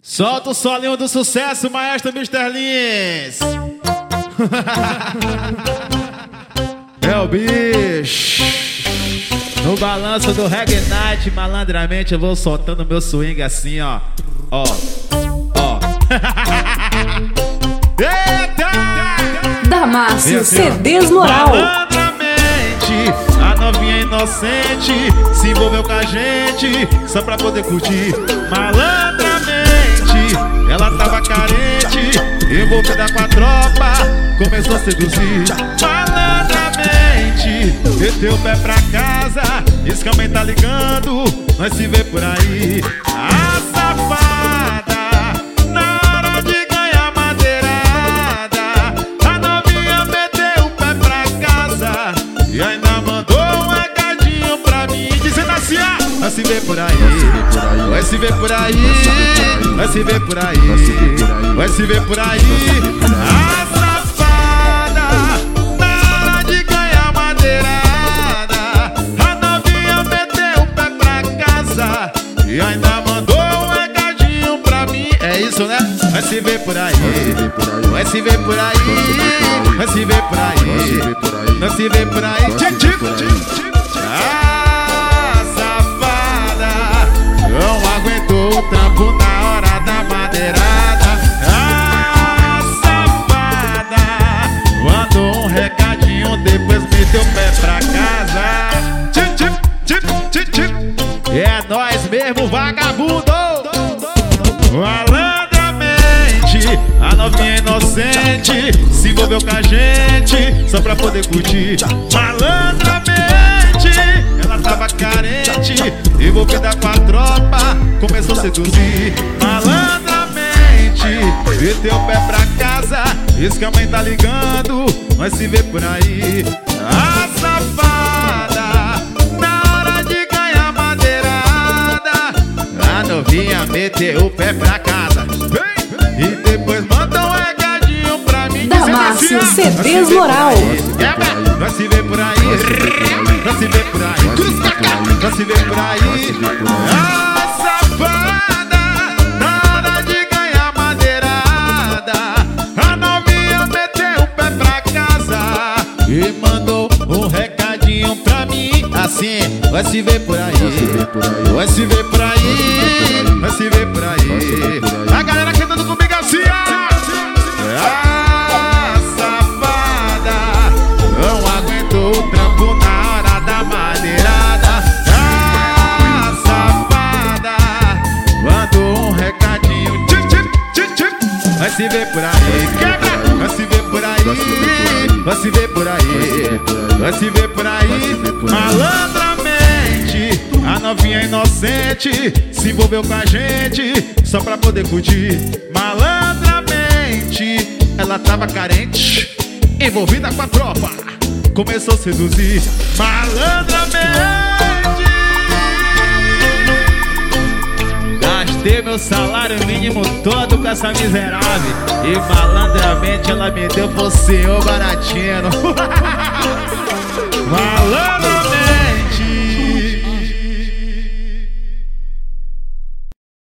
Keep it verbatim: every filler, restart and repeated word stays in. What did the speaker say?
Solta o solinho do sucesso, maestro mister Lins. É o bicho. No balanço do Reggae Night, malandramente eu vou soltando meu swing assim, ó. Ó, ó. Eita! Damácio assim, C Ds Moral. Malandramente, a novinha inocente se envolveu com a gente só pra poder curtir. Malandramente, ela tava carente, envolvida com a tropa, começou a seduzir. Malandramente, meteu o pé pra casa, esse homem tá ligando, nós se vê por aí. A safada, na hora de ganhar madeirada, a novinha meteu o pé pra casa e ainda mandou um recadinho pra mim, dizendo assim: ah, vai se ver por aí, vai se ver por aí, vai se ver por aí, vai se ver por aí. A safada, na hora de ganhar madeirada, a novinha meteu o pé pra casa e ainda mandou um recadinho pra mim. É isso, né? Vai se ver por aí, vai se ver por aí, vai se ver por aí, vai se ver por aí. A safada não aguentou o trampo na hora da madeirada. A safada mandou um recadinho, depois meteu o pé pra casa. É nós mesmo, vagabundo. Malandramente, a novinha inocente se envolveu com a gente só pra poder curtir. Malandramente, ela tava carente, envolvida com a tropa, começou a seduzir. Malandramente, meteu o pé pra casa, esse que a mãe tá ligando, nós se vê por aí. A safada, na hora de ganhar madeirada, a novinha meteu o pé pra casa e depois manda um recadinho pra mim. Damácio C Ds Moral. Vai se ver por aí, vai se ver por aí, vai se ver por aí. A safada, na hora de ganhar madeirada, a novinha meteu o pé pra casa e mandou um recadinho pra mim. Assim, vai se ver por aí, vai se ver por aí, vai se ver por aí. A galera cantando comigo assim, ó. A safada não aguentou o trampo na hora da madeirada. A safada mandou um recadinho, vai se ver por aí, vai se ver por aí, vai se ver por aí, vai se ver por aí. Malandramente, a novinha inocente se envolveu com a gente só pra poder curtir. Malandramente, ela tava carente, envolvida com a tropa, começou a seduzir. Malandramente, gastei meu salário mínimo todo com essa miserável e malandramente ela me deu pro senhor baratinho. Malandramente,